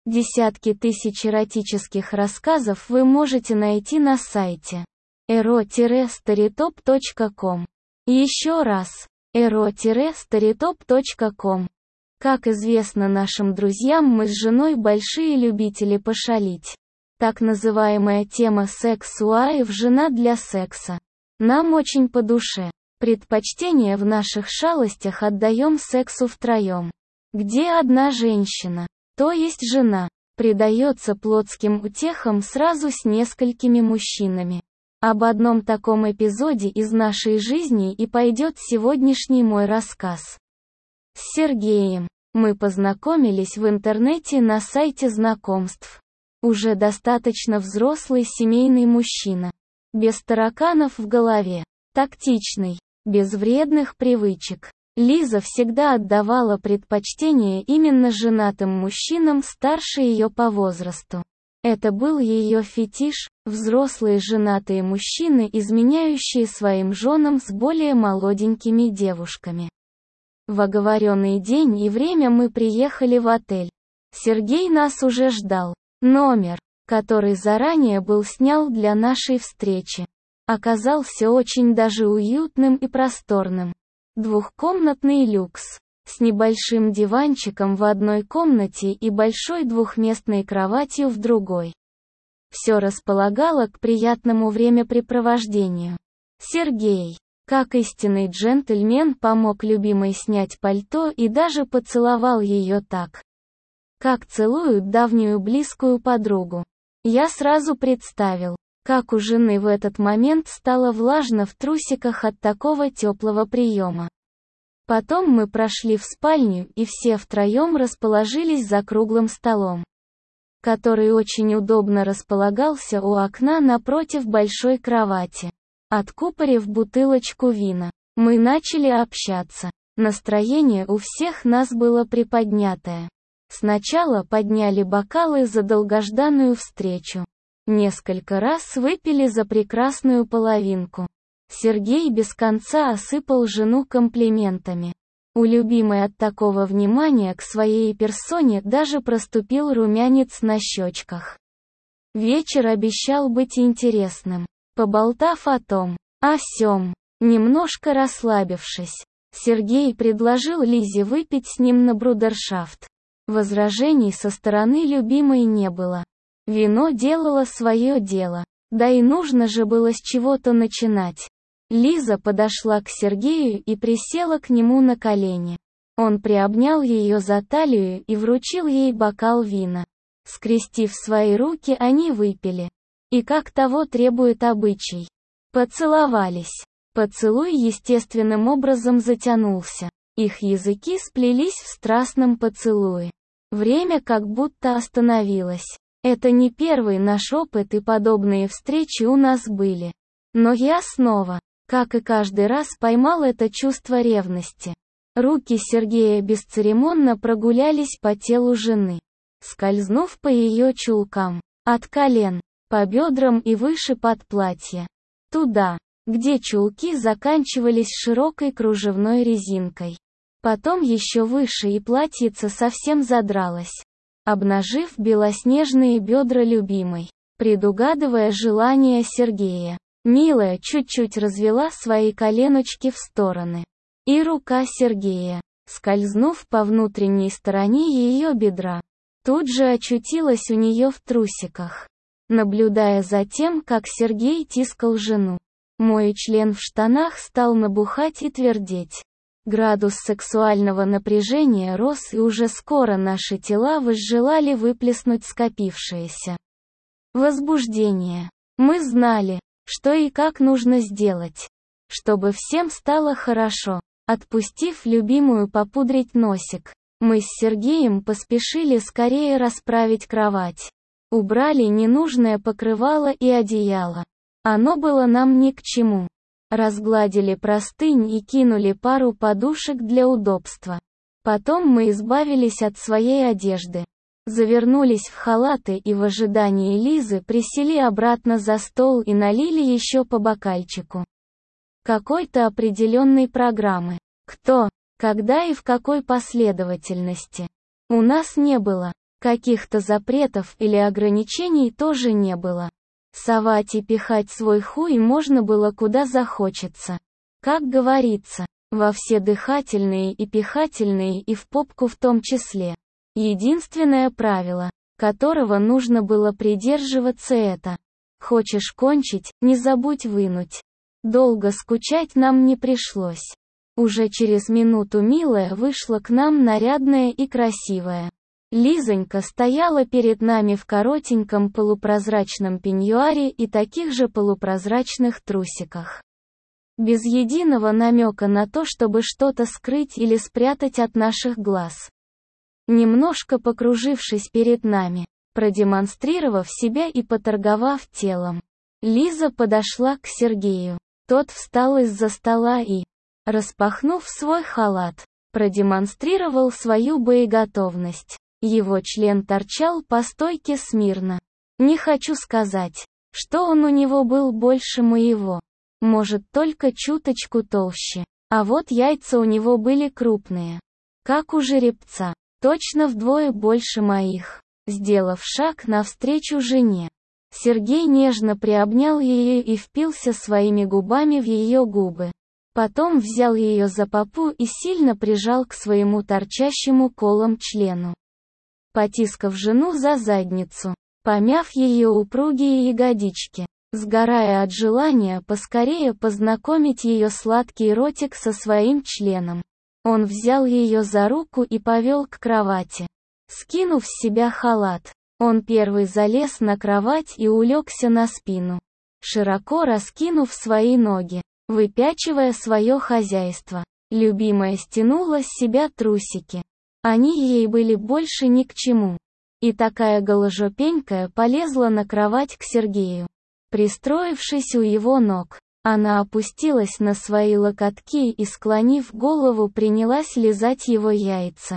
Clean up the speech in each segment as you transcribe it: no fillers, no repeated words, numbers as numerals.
Десятки тысяч эротических рассказов вы можете найти на сайте ero-storytop.com. Еще раз, ero-storytop.com. Как известно нашим друзьям, мы с женой большие любители пошалить. Так называемая тема секс-уайф, жена для секса, нам очень по душе. Предпочтение в наших шалостях отдаем сексу втроем, где одна женщина, то есть жена, предается плотским утехам сразу с несколькими мужчинами. Об одном таком эпизоде из нашей жизни и пойдет сегодняшний мой рассказ. С Сергеем мы познакомились в интернете на сайте знакомств. Уже достаточно взрослый семейный мужчина, без тараканов в голове, тактичный, без вредных привычек. Лиза всегда отдавала предпочтение именно женатым мужчинам старше ее по возрасту. Это был ее фетиш, взрослые женатые мужчины, изменяющие своим женам с более молоденькими девушками. В оговоренный день и время мы приехали в отель. Сергей нас уже ждал. Номер, который заранее был снят для нашей встречи, оказался очень даже уютным и просторным. Двухкомнатный люкс, с небольшим диванчиком в одной комнате и большой двухместной кроватью в другой. Все располагало к приятному времяпрепровождению. Сергей, как истинный джентльмен, помог любимой снять пальто и даже поцеловал ее так, как целуют давнюю близкую подругу. Я сразу представил, как у жены в этот момент стало влажно в трусиках от такого теплого приема. Потом мы прошли в спальню и все втроем расположились за круглым столом, который очень удобно располагался у окна напротив большой кровати. Откупорив бутылочку вина, мы начали общаться. Настроение у всех нас было приподнятое. Сначала подняли бокалы за долгожданную встречу. Несколько раз выпили за прекрасную половинку. Сергей без конца осыпал жену комплиментами. У любимой от такого внимания к своей персоне даже проступил румянец на щечках. Вечер обещал быть интересным. Поболтав о том, о сём, немножко расслабившись, Сергей предложил Лизе выпить с ним на брудершафт. Возражений со стороны любимой не было. Вино делало свое дело, да и нужно же было с чего-то начинать. Лиза подошла к Сергею и присела к нему на колени. Он приобнял ее за талию и вручил ей бокал вина. Скрестив свои руки, они выпили. И как того требует обычай. Поцеловались. Поцелуй естественным образом затянулся. Их языки сплелись в страстном поцелуе. Время как будто остановилось. Это не первый наш опыт, и подобные встречи у нас были. Но я снова, как и каждый раз, поймал это чувство ревности. Руки Сергея бесцеремонно прогулялись по телу жены, скользнув по ее чулкам, от колен, по бедрам и выше под платье. Туда, где чулки заканчивались широкой кружевной резинкой. Потом еще выше, и платьице совсем задралось, обнажив белоснежные бедра любимой. Предугадывая желание Сергея, милая чуть-чуть развела свои коленочки в стороны. И рука Сергея, скользнув по внутренней стороне ее бедра, тут же очутилась у нее в трусиках. Наблюдая за тем, как Сергей тискал жену, мой член в штанах стал набухать и твердеть. Градус сексуального напряжения рос, и уже скоро наши тела возжелали выплеснуть скопившееся возбуждение. Мы знали, что и как нужно сделать, чтобы всем стало хорошо. Отпустив любимую попудрить носик, мы с Сергеем поспешили скорее расправить кровать. Убрали ненужное покрывало и одеяло. Оно было нам ни к чему. Разгладили простынь и кинули пару подушек для удобства. Потом мы избавились от своей одежды, завернулись в халаты и в ожидании Лизы присели обратно за стол и налили еще по бокальчику какой-то определенной программы. Кто, когда и в какой последовательности. У нас не было Каких-то запретов или ограничений тоже не было. Совать и пихать свой хуй можно было куда захочется. Как говорится, во все дыхательные и пихательные и в попку в том числе. Единственное правило, которого нужно было придерживаться, это: хочешь кончить, не забудь вынуть. Долго скучать нам не пришлось. Уже через минуту милая вышла к нам нарядная и красивая. Лизонька стояла перед нами в коротеньком полупрозрачном пеньюаре и таких же полупрозрачных трусиках. Без единого намека на то, чтобы что-то скрыть или спрятать от наших глаз. Немножко покружившись перед нами, продемонстрировав себя и поторговав телом, Лиза подошла к Сергею. Тот встал из-за стола и, распахнув свой халат, продемонстрировал свою боеготовность. Его член торчал по стойке смирно. Не хочу сказать, что он у него был больше моего. Может, только чуточку толще. А вот яйца у него были крупные. Как у жеребца. Точно вдвое больше моих. Сделав шаг навстречу жене, Сергей нежно приобнял ее и впился своими губами в ее губы. Потом взял ее за попу и сильно прижал к своему торчащему колом члену. Потискав жену за задницу, помяв ее упругие ягодички, сгорая от желания поскорее познакомить ее сладкий ротик со своим членом, он взял ее за руку и повел к кровати. Скинув с себя халат, он первый залез на кровать и улегся на спину, широко раскинув свои ноги, выпячивая свое хозяйство. Любимая стянула с себя трусики. Они ей были больше ни к чему. И такая голожопенькая полезла на кровать к Сергею. Пристроившись у его ног, она опустилась на свои локотки и, склонив голову, принялась лизать его яйца.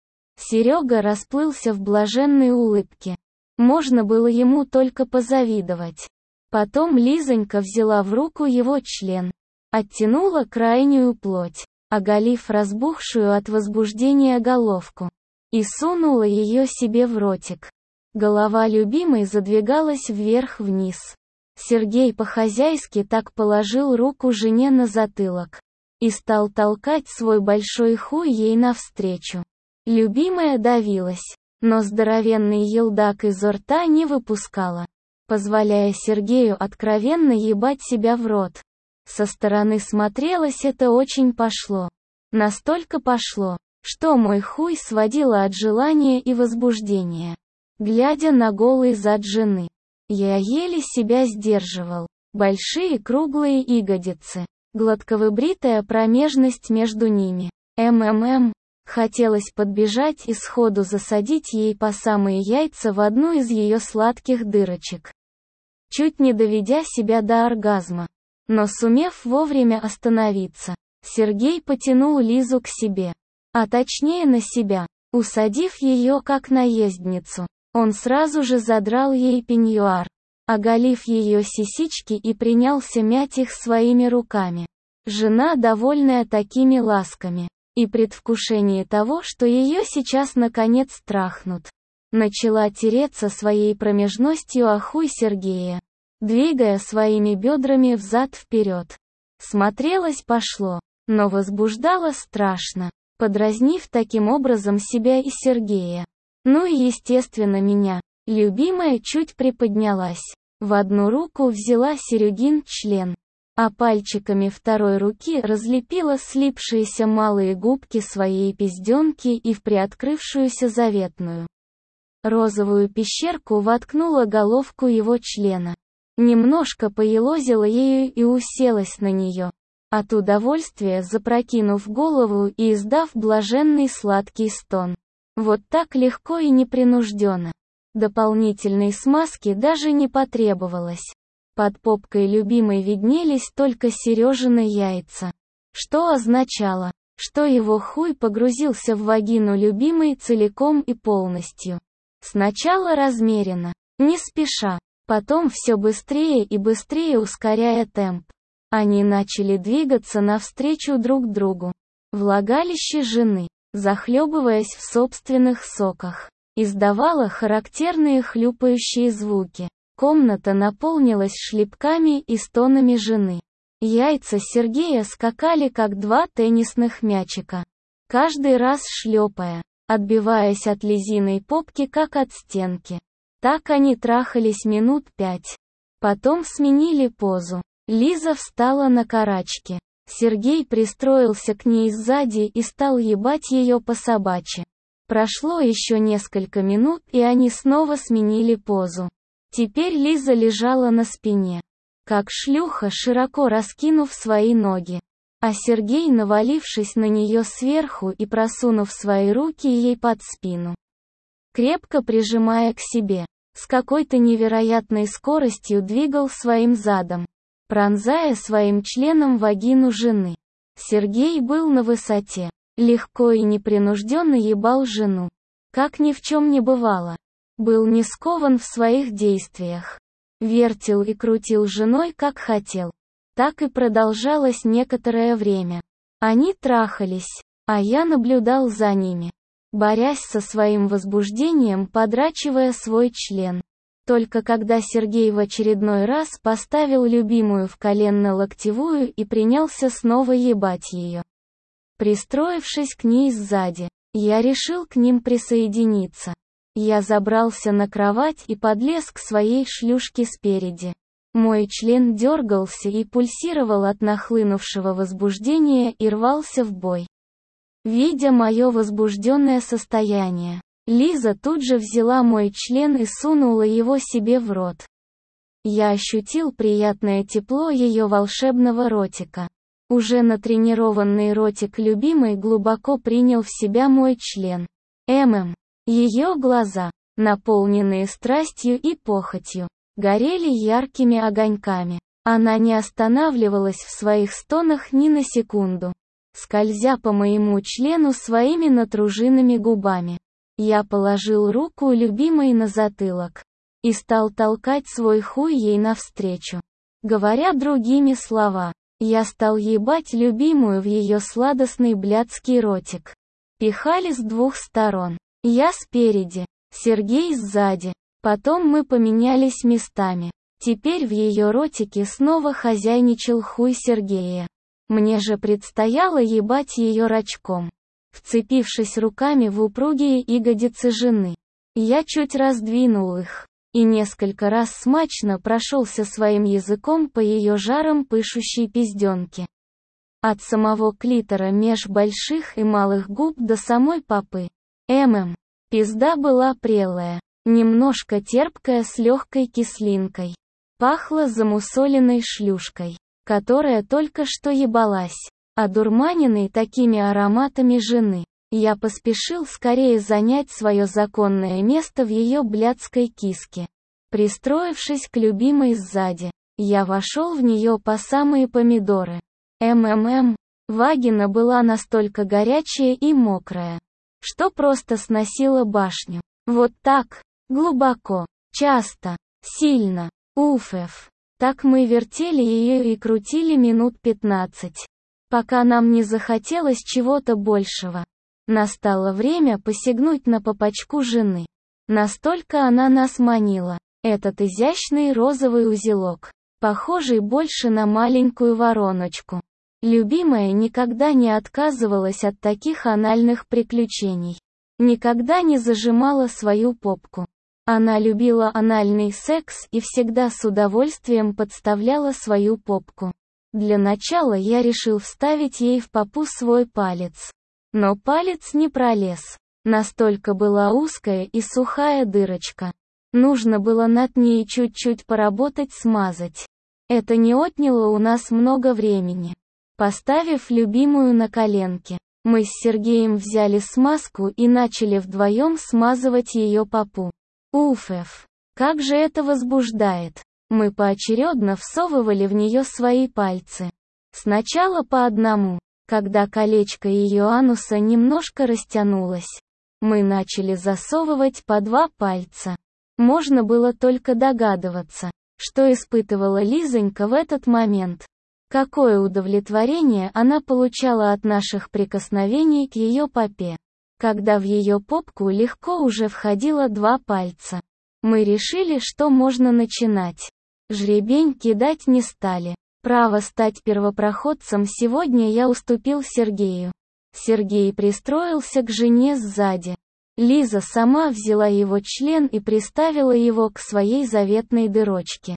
Серега расплылся в блаженной улыбке. Можно было ему только позавидовать. Потом Лизонька взяла в руку его член, оттянула крайнюю плоть, оголив разбухшую от возбуждения головку, и сунула ее себе в ротик. Голова любимой задвигалась вверх-вниз. Сергей по-хозяйски так положил руку жене на затылок и стал толкать свой большой хуй ей навстречу. Любимая давилась, но здоровенный елдак изо рта не выпускала, позволяя Сергею откровенно ебать себя в рот. Со стороны смотрелось это очень пошло. Настолько пошло, что мой хуй сводило от желания и возбуждения. Глядя на голый зад жены, я еле себя сдерживал. Большие круглые ягодицы, гладковыбритая промежность между ними. Хотелось подбежать и сходу засадить ей по самые яйца в одну из ее сладких дырочек, чуть не доведя себя до оргазма. Но сумев вовремя остановиться, Сергей потянул Лизу к себе, а точнее на себя, усадив ее как наездницу. Он сразу же задрал ей пеньюар, оголив ее сисички, и принялся мять их своими руками. Жена, довольная такими ласками и предвкушение того, что ее сейчас наконец трахнут, начала тереться своей промежностью о хуй Сергея, двигая своими бедрами взад-вперед. Смотрелось пошло, но возбуждало страшно, подразнив таким образом себя и Сергея. Ну и естественно меня. Любимая чуть приподнялась. В одну руку взяла Серегин член, а пальчиками второй руки разлепила слипшиеся малые губки своей пизденки и в приоткрывшуюся заветную розовую пещерку воткнула головку его члена. Немножко поелозила ею и уселась на нее, от удовольствия запрокинув голову и издав блаженный сладкий стон. Вот так легко и непринужденно. Дополнительной смазки даже не потребовалось. Под попкой любимой виднелись только Сережины яйца, что означало, что его хуй погрузился в вагину любимой целиком и полностью. Сначала размеренно, не спеша, потом все быстрее и быстрее ускоряя темп. Они начали двигаться навстречу друг другу. Влагалище жены, захлебываясь в собственных соках, издавала характерные хлюпающие звуки. Комната наполнилась шлепками и стонами жены. Яйца Сергея скакали как два теннисных мячика, каждый раз шлепая, отбиваясь от Лизиной попки как от стенки. Так они трахались минут 5. Потом сменили позу. Лиза встала на карачки. Сергей пристроился к ней сзади и стал ебать ее по собачьи. Прошло еще несколько минут, и они снова сменили позу. Теперь Лиза лежала на спине, как шлюха, широко раскинув свои ноги. А Сергей, навалившись на нее сверху и просунув свои руки ей под спину, крепко прижимая к себе, с какой-то невероятной скоростью двигал своим задом, пронзая своим членом вагину жены. Сергей был на высоте, легко и непринужденно ебал жену, как ни в чем не бывало. Был не скован в своих действиях. Вертел и крутил женой как хотел. Так и продолжалось некоторое время. Они трахались, а я наблюдал за ними, борясь со своим возбуждением, подрачивая свой член. Только когда Сергей в очередной раз поставил любимую в коленно-локтевую и принялся снова ебать ее, пристроившись к ней сзади, я решил к ним присоединиться. Я забрался на кровать и подлез к своей шлюшке спереди. Мой член дергался и пульсировал от нахлынувшего возбуждения и рвался в бой. Видя мое возбужденное состояние, Лиза тут же взяла мой член и сунула его себе в рот. Я ощутил приятное тепло ее волшебного ротика. Уже натренированный ротик любимой глубоко принял в себя мой член. Ее глаза, наполненные страстью и похотью, горели яркими огоньками. Она не останавливалась в своих стонах ни на секунду, скользя по моему члену своими натруженными губами. Я положил руку любимой на затылок и стал толкать свой хуй ей навстречу. Говоря другими словами, я стал ебать любимую в ее сладостный блядский ротик. Пихали с двух сторон. Я спереди, Сергей сзади. Потом мы поменялись местами. Теперь в ее ротике снова хозяйничал хуй Сергея. Мне же предстояло ебать ее рачком, вцепившись руками в упругие ягодицы жены. Я чуть раздвинул их и несколько раз смачно прошелся своим языком по ее жаром пышущей пизденке. От самого клитора меж больших и малых губ до самой попы. Пизда была прелая, немножко терпкая с легкой кислинкой. Пахла замусоленной шлюшкой, которая только что ебалась, одурманенной такими ароматами жены. Я поспешил скорее занять свое законное место в ее блядской киске. Пристроившись к любимой сзади, я вошел в нее по самые помидоры. Вагина была настолько горячая и мокрая, что просто сносила башню. Вот так, глубоко, часто, сильно, Так мы вертели ее и крутили минут 15, пока нам не захотелось чего-то большего. Настало время посягнуть на попочку жены. Настолько она нас манила. Этот изящный розовый узелок, похожий больше на маленькую вороночку. Любимая никогда не отказывалась от таких анальных приключений. Никогда не зажимала свою попку. Она любила анальный секс и всегда с удовольствием подставляла свою попку. Для начала я решил вставить ей в попу свой палец. Но палец не пролез. Настолько была узкая и сухая дырочка. Нужно было над ней чуть-чуть поработать, смазать. Это не отняло у нас много времени. Поставив любимую на коленки, мы с Сергеем взяли смазку и начали вдвоем смазывать ее попу. Как же это возбуждает! Мы поочередно всовывали в нее свои пальцы. Сначала по одному. Когда колечко ее ануса немножко растянулось, мы начали засовывать по 2 пальца. Можно было только догадываться, что испытывала Лизонька в этот момент. Какое удовлетворение она получала от наших прикосновений к ее попе. когда в ее попку легко уже входило 2 пальца. Мы решили, что можно начинать. Жребень кидать не стали. Право стать первопроходцем сегодня я уступил Сергею. Сергей пристроился к жене сзади. Лиза сама взяла его член и приставила его к своей заветной дырочке.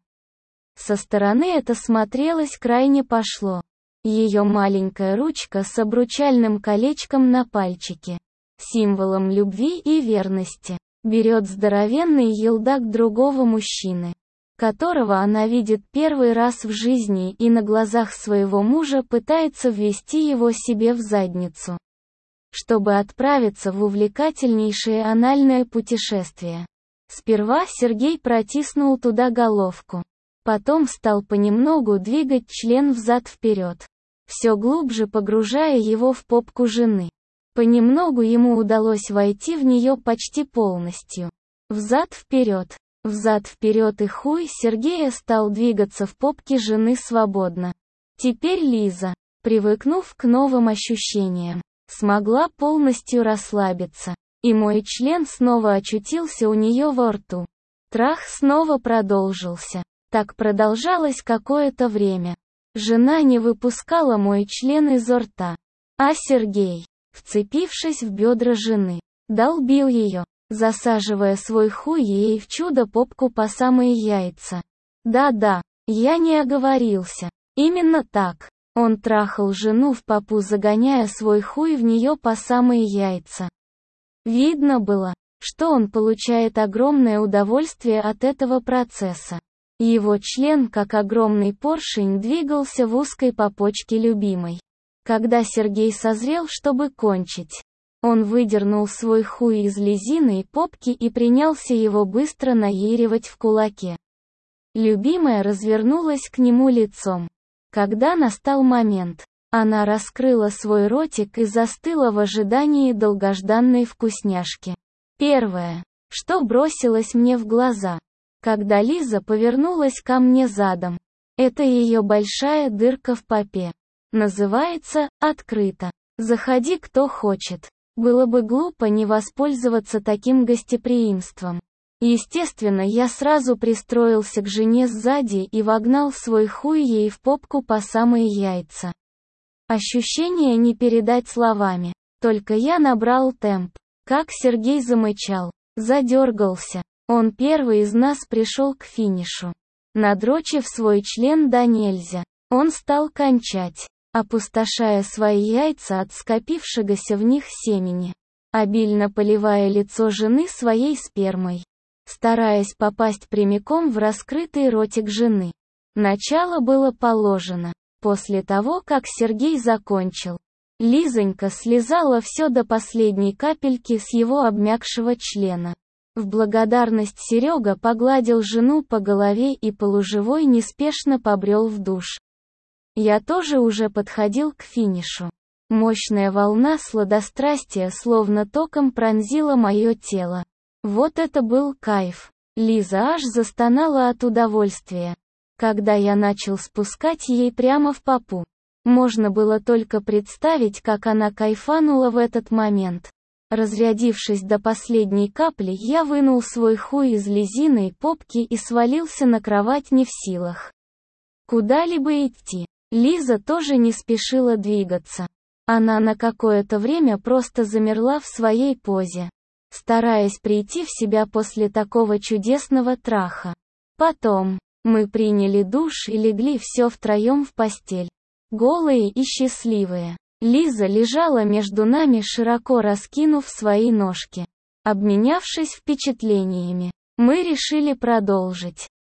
Со стороны это смотрелось крайне пошло. Ее маленькая ручка с обручальным колечком на пальчике, символом любви и верности, берет здоровенный елдак другого мужчины, которого она видит первый раз в жизни, и на глазах своего мужа пытается ввести его себе в задницу, чтобы отправиться в увлекательнейшее анальное путешествие. Сперва Сергей протиснул туда головку. Потом стал понемногу двигать член взад-вперед, все глубже погружая его в попку жены. Понемногу ему удалось войти в нее почти полностью. Взад-вперед, взад-вперед, и хуй Сергея стал двигаться в попке жены свободно. Теперь Лиза, привыкнув к новым ощущениям, смогла полностью расслабиться, и мой член снова очутился у нее во рту. Трах снова продолжился. Так продолжалось какое-то время. Жена не выпускала мой член изо рта, а Сергей, вцепившись в бедра жены, долбил ее, засаживая свой хуй ей в чудо-попку по самые яйца. Да-да, я не оговорился. Именно так. Он трахал жену в попу, загоняя свой хуй в нее по самые яйца. Видно было, что он получает огромное удовольствие от этого процесса. Его член, как огромный поршень, двигался в узкой попочке любимой. Когда Сергей созрел, чтобы кончить, он выдернул свой хуй из Лизиной попки и принялся его быстро наеривать в кулаке. Любимая развернулась к нему лицом. Когда настал момент, она раскрыла свой ротик и застыла в ожидании долгожданной вкусняшки. Первое, что бросилось мне в глаза, когда Лиза повернулась ко мне задом, это ее большая дырка в попе. Называется «Открыто». Заходи, кто хочет. Было бы глупо не воспользоваться таким гостеприимством. Естественно, я сразу пристроился к жене сзади и вогнал свой хуй ей в попку по самые яйца. Ощущение не передать словами. Только я набрал темп. Как Сергей замычал, задергался. Он первый из нас пришел к финишу. Надрочив свой член до нельзя, он стал кончать, опустошая свои яйца от скопившегося в них семени, обильно поливая лицо жены своей спермой, стараясь попасть прямиком в раскрытый ротик жены. Начало было положено. После того, как Сергей закончил, Лизонька слезала все до последней капельки с его обмякшего члена. В благодарность Серега погладил жену по голове и полуживой неспешно побрел в душ. Я тоже уже подходил к финишу. Мощная волна сладострастия словно током пронзила мое тело. Вот это был кайф. Лиза аж застонала от удовольствия, когда я начал спускать ей прямо в попу. Можно было только представить, как она кайфанула в этот момент. Разрядившись до последней капли, я вынул свой хуй из Лизиной попки и свалился на кровать, не в силах куда-либо идти. Лиза тоже не спешила двигаться. Она на какое-то время просто замерла в своей позе, стараясь прийти в себя после такого чудесного траха. Потом мы приняли душ и легли все втроем в постель. Голые и счастливые. Лиза лежала между нами, широко раскинув свои ножки. Обменявшись впечатлениями, мы решили продолжить.